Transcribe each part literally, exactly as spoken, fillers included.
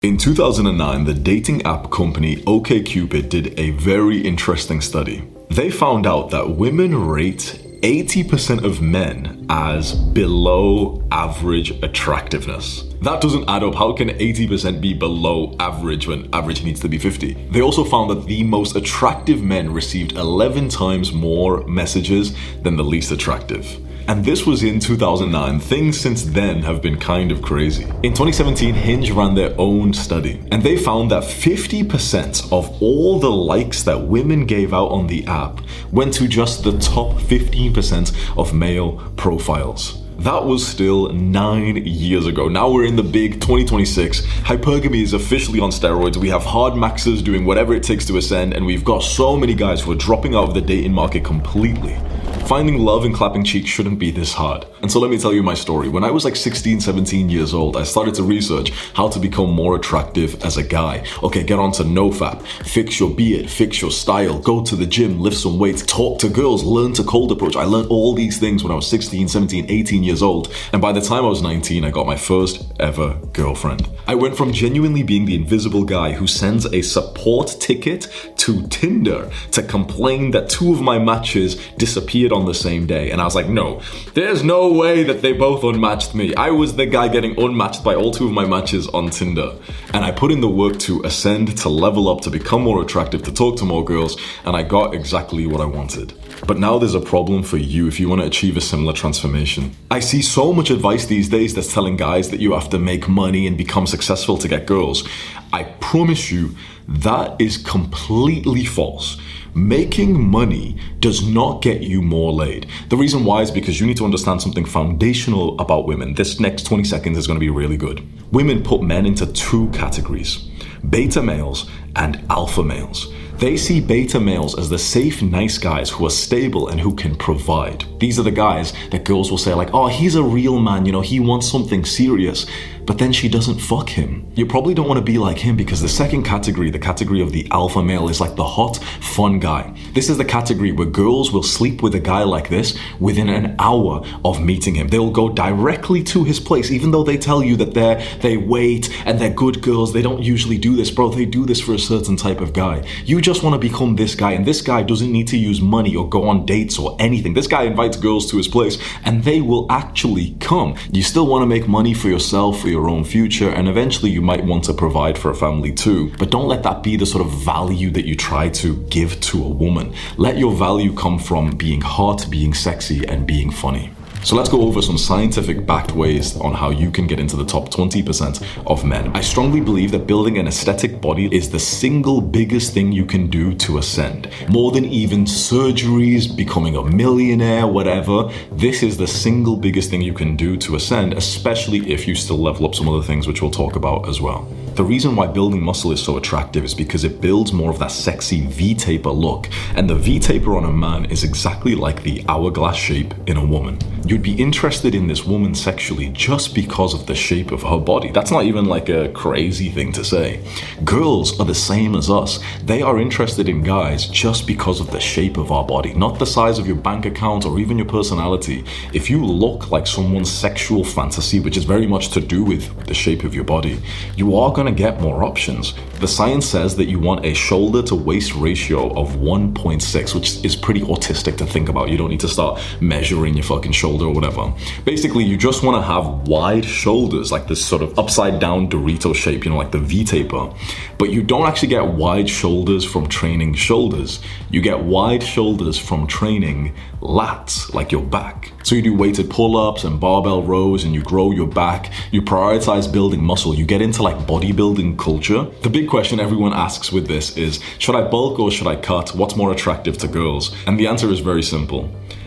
In two thousand nine, the dating app company OkCupid did a very interesting study. They found out that women rate eighty percent of men as below average attractiveness. That doesn't add up. How can eighty percent be below average when average needs to be fifty? They also found that the most attractive men received eleven times more messages than the least attractive. And this was in two thousand nine. Things since then have been kind of crazy. In twenty seventeen, Hinge ran their own study, and they found that fifty percent of all the likes that women gave out on the app went to just the top fifteen percent of male profiles. That was still nine years ago. Now we're in the big twenty twenty-six. Hypergamy is officially on steroids. We have hard maxers doing whatever it takes to ascend, and we've got so many guys who are dropping out of the dating market completely. Finding love and clapping cheeks shouldn't be this hard. And so let me tell you my story. When I was like sixteen, seventeen years old, I started to research how to become more attractive as a guy. Okay, get onto NoFap, fix your beard, fix your style, go to the gym, lift some weights, talk to girls, learn to cold approach. I learned all these things when I was sixteen, seventeen, eighteen years old. And by the time I was nineteen, I got my first ever girlfriend. I went from genuinely being the invisible guy who sends a support ticket to Tinder to complain that two of my matches disappeared on the same day. And I was like, no, there's no way that they both unmatched me. I was the guy getting unmatched by all two of my matches on Tinder. And I put in the work to ascend, to level up, to become more attractive, to talk to more girls, and I got exactly what I wanted. But now there's a problem for you if you want to achieve a similar transformation. I see so much advice these days that's telling guys that you have to make money and become successful to get girls. I promise you that is completely false. Making money does not get you more laid. The reason why is because you need to understand something foundational about women. This next twenty seconds is going to be really good. Women put men into two categories: beta males and alpha males. They see beta males as the safe, nice guys who are stable and who can provide. These are the guys that girls will say like, oh, he's a real man, you know, he wants something serious. But then she doesn't fuck him. You probably don't want to be like him because the second category, the category of the alpha male, is like the hot, fun guy. This is the category where girls will sleep with a guy like this within an hour of meeting him. They will go directly to his place, even though they tell you that they're, they wait and they're good girls. They don't usually do this, bro. They do this for a certain type of guy. You just want to become this guy, and this guy doesn't need to use money or go on dates or anything. This guy invites girls to his place and they will actually come. You still want to make money for yourself, for your own future, and eventually you might want to provide for a family too. But don't let that be the sort of value that you try to give to a woman. Let your value come from being hot, being sexy, and being funny. So let's go over some scientific backed ways on how you can get into the top twenty percent of men. I strongly believe that building an aesthetic body is the single biggest thing you can do to ascend. More than even surgeries, becoming a millionaire, whatever. This is the single biggest thing you can do to ascend, especially if you still level up some other things, which we'll talk about as well. The reason why building muscle is so attractive is because it builds more of that sexy V-taper look. And the V-taper on a man is exactly like the hourglass shape in a woman. You'd be interested in this woman sexually just because of the shape of her body. That's not even like a crazy thing to say. Girls are the same as us. They are interested in guys just because of the shape of our body, not the size of your bank account or even your personality. If you look like someone's sexual fantasy, which is very much to do with the shape of your body, you are going to get more options. The science says that you want a shoulder to waist ratio of one point six, which is pretty autistic to think about. You don't need to start measuring your fucking shoulder or whatever. Basically, you just want to have wide shoulders, like this sort of upside down Dorito shape, you know, like the V-taper. But you don't actually get wide shoulders from training shoulders. You get wide shoulders from training lats, like your back. So you do weighted pull-ups and barbell rows and you grow your back. You prioritize building muscle. You get into like bodybuilding culture. The big question everyone asks with this is, should I bulk or should I cut? What's more attractive to girls? And the answer is very simple.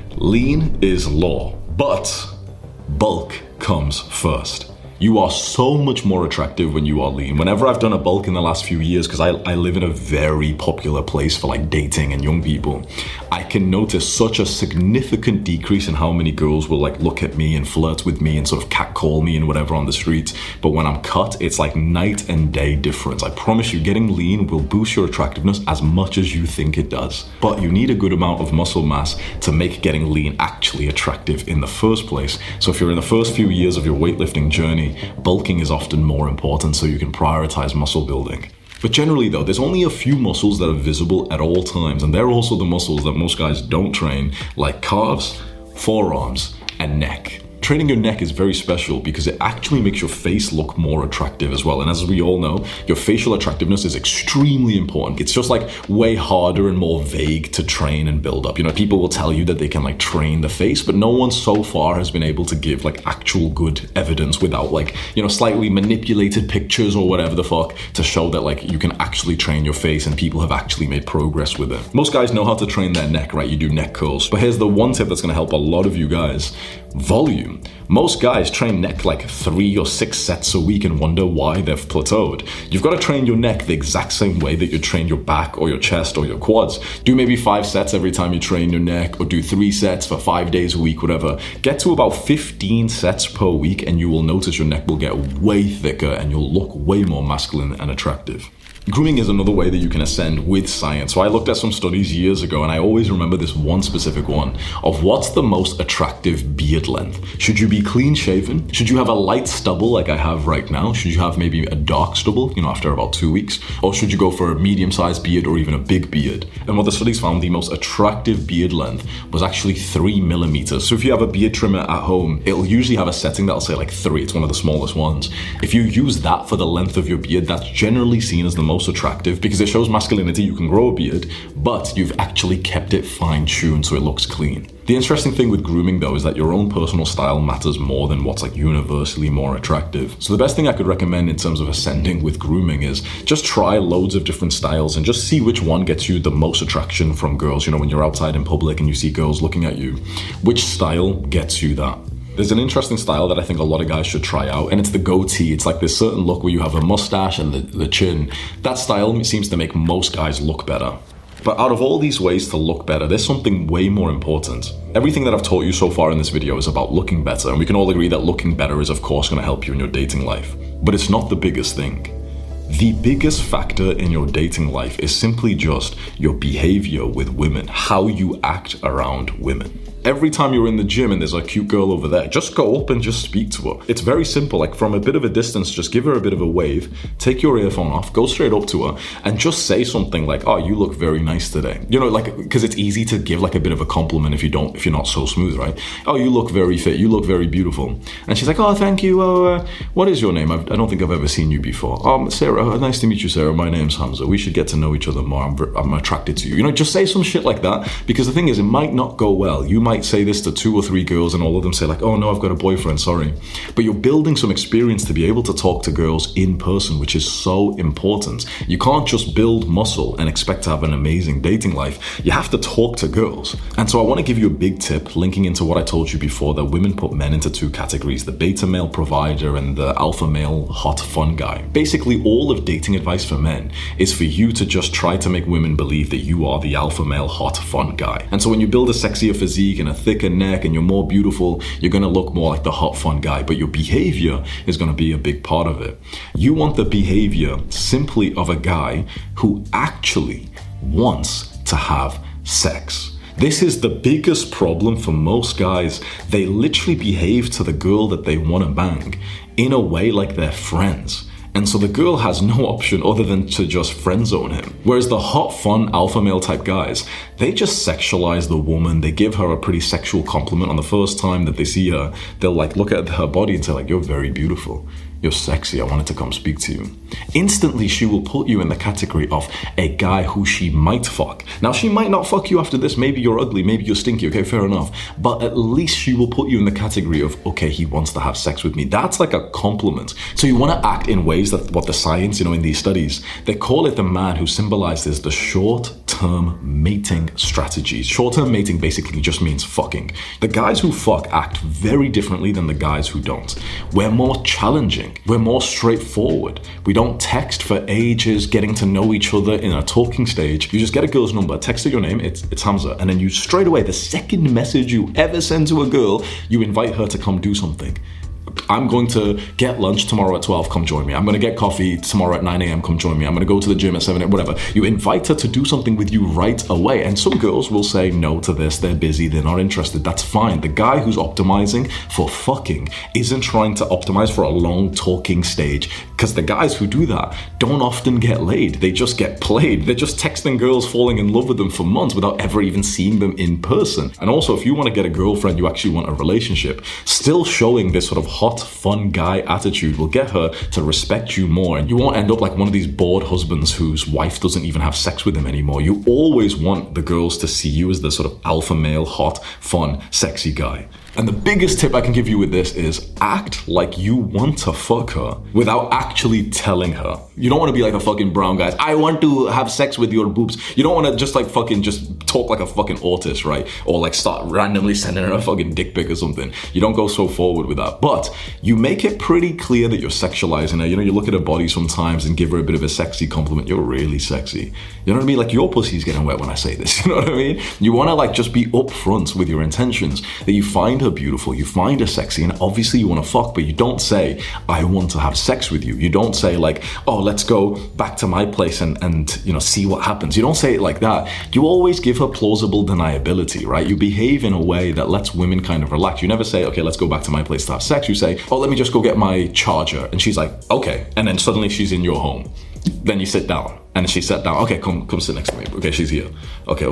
Lean is law, but bulk comes first. You are so much more attractive when you are lean. Whenever I've done a bulk in the last few years, because I, I live in a very popular place for like dating and young people, I can notice such a significant decrease in how many girls will like look at me and flirt with me and sort of catcall me and whatever on the streets. But when I'm cut, it's like night and day difference. I promise you, getting lean will boost your attractiveness as much as you think it does. But you need a good amount of muscle mass to make getting lean actually attractive in the first place. So if you're in the first few years of your weightlifting journey, say bulking is often more important, so you can prioritize muscle building. But generally though, there's only a few muscles that are visible at all times, and they're also the muscles that most guys don't train, like calves, forearms, and neck. Training your neck is very special because it actually makes your face look more attractive as well. And as we all know, your facial attractiveness is extremely important. It's just like way harder and more vague to train and build up. You know, people will tell you that they can like train the face, but no one so far has been able to give like actual good evidence without like, you know, slightly manipulated pictures or whatever the fuck to show that like you can actually train your face and people have actually made progress with it. Most guys know how to train their neck, right? You do neck curls. But here's the one tip that's going to help a lot of you guys. Volume. Most guys train neck like three or six sets a week and wonder why they've plateaued. You've got to train your neck the exact same way that you train your back or your chest or your quads. Do maybe five sets every time you train your neck, or do three sets for five days a week, whatever. Get to about fifteen sets per week and you will notice your neck will get way thicker and you'll look way more masculine and attractive. Grooming is another way that you can ascend with science. So I looked at some studies years ago and I always remember this one specific one of what's the most attractive beard length. Should you be clean shaven? Should you have a light stubble like I have right now? Should you have maybe a dark stubble, you know, after about two weeks? Or should you go for a medium-sized beard or even a big beard? And what the studies found, the most attractive beard length was actually three millimeters. So if you have a beard trimmer at home, it'll usually have a setting that'll say like three. It's one of the smallest ones. If you use that for the length of your beard, that's generally seen as the most attractive because it shows masculinity. You can grow a beard, but you've actually kept it fine-tuned so it looks clean. The interesting thing with grooming though is that your own personal style matters more than what's like universally more attractive. So the best thing I could recommend in terms of ascending with grooming is just try loads of different styles and just see which one gets you the most attraction from girls. You know, when you're outside in public and you see girls looking at you, which style gets you that? There's an interesting style that I think a lot of guys should try out, and it's the goatee. It's like this certain look where you have a mustache and the, the chin. That style seems to make most guys look better. But out of all these ways to look better, there's something way more important. Everything that I've taught you so far in this video is about looking better, and we can all agree that looking better is of course going to help you in your dating life. But it's not the biggest thing. The biggest factor in your dating life is simply just your behavior with women, how you act around women. Every time you're in the gym and there's a cute girl over there, just go up and just speak to her. It's very simple, like from a bit of a distance, just give her a bit of a wave, take your earphone off, go straight up to her and just say something like, oh, you look very nice today. You know, like, because it's easy to give like a bit of a compliment if you don't, if you're not so smooth, right? Oh, you look very fit, you look very beautiful. And she's like, oh, thank you. Oh, uh, what is your name? I've, I don't think I've ever seen you before. Um, Sarah, nice to meet you, Sarah. My name's Hamza. We should get to know each other more. I'm, I'm attracted to you. You know, just say some shit like that, because the thing is, it might not go well. You might say this to two or three girls and all of them say like, oh no, I've got a boyfriend, sorry. But you're building some experience to be able to talk to girls in person, which is so important. You can't just build muscle and expect to have an amazing dating life. You have to talk to girls. And so I want to give you a big tip linking into what I told you before, that women put men into two categories, the beta male provider and the alpha male hot fun guy. Basically, all of dating advice for men is for you to just try to make women believe that you are the alpha male hot fun guy. And so when you build a sexier physique and a thicker neck and you're more beautiful, you're going to look more like the hot fun guy, but your behavior is going to be a big part of it. You want the behavior simply of a guy who actually wants to have sex. This is the biggest problem for most guys. They literally behave to the girl that they want to bang in a way like they're friends. And so the girl has no option other than to just friend zone him. Whereas the hot, fun, alpha male type guys, they just sexualize the woman. They give her a pretty sexual compliment on the first time that they see her. They'll like look at her body and say like, you're very beautiful. You're sexy. I wanted to come speak to you. Instantly, she will put you in the category of a guy who she might fuck. Now, she might not fuck you after this. Maybe you're ugly. Maybe you're stinky. Okay, fair enough. But at least she will put you in the category of, okay, he wants to have sex with me. That's like a compliment. So you want to act in ways that what the science, you know, in these studies, they call it the man who symbolizes the short-term mating strategies. Short-term mating basically just means fucking. The guys who fuck act very differently than the guys who don't. We're more challenging. We're more straightforward. We don't text for ages, getting to know each other in a talking stage. You just get a girl's number, text her your name, it's, it's Hamza, and then you straight away, the second message you ever send to a girl, you invite her to come do something. I'm going to get lunch tomorrow at twelve, come join me. I'm going to get coffee tomorrow at nine a.m, come join me. I'm going to go to the gym at seven, whatever. You invite her to do something with you right away. And some girls will say no to this. They're busy. They're not interested. That's fine. The guy who's optimizing for fucking isn't trying to optimize for a long talking stage, because the guys who do that don't often get laid. They just get played. They're just texting girls, falling in love with them for months without ever even seeing them in person. And also, if you want to get a girlfriend, you actually want a relationship, still showing this sort of hot, fun guy attitude will get her to respect you more. And you won't end up like one of these bored husbands whose wife doesn't even have sex with him anymore. You always want the girls to see you as the sort of alpha male, hot, fun, sexy guy. And the biggest tip I can give you with this is act like you want to fuck her without actually telling her. You don't want to be like a fucking brown guy. I want to have sex with your boobs. You don't want to just like fucking just talk like a fucking autist, right? Or like start randomly sending her a fucking dick pic or something. You don't go so forward with that. But you make it pretty clear that you're sexualizing her. You know, you look at her body sometimes and give her a bit of a sexy compliment. You're really sexy. You know what I mean? Like your pussy's getting wet when I say this. You know what I mean? You want to like just be upfront with your intentions, that you find her beautiful, you find her sexy, and obviously you want to fuck, but you don't say, I want to have sex with you. You don't say like, oh, let's go back to my place and, and you know, see what happens. You don't say it like that. You always give her plausible deniability, right? You behave in a way that lets women kind of relax. You never say, okay, let's go back to my place to have sex. You say, oh, let me just go get my charger. And she's like, okay. And then suddenly she's in your home. Then you sit down and she sat down. Okay, come, come sit next to me. Okay, she's here. Okay.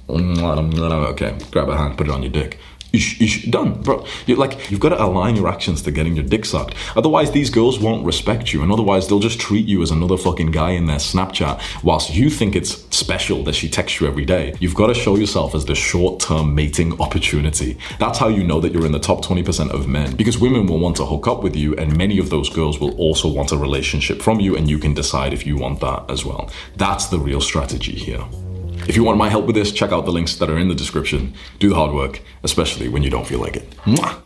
Okay. Grab her hand, put it on your dick. Ish, ish, done, bro. You're like, you've got to align your actions to getting your dick sucked. Otherwise, these girls won't respect you, and otherwise they'll just treat you as another fucking guy in their Snapchat, whilst you think it's special that she texts you every day. You've got to show yourself as the short-term mating opportunity. That's how you know that you're in the top twenty percent of men, because women will want to hook up with you, and many of those girls will also want a relationship from you, and you can decide if you want that as well. That's the real strategy here. If you want my help with this, check out the links that are in the description. Do the hard work, especially when you don't feel like it. Mwah!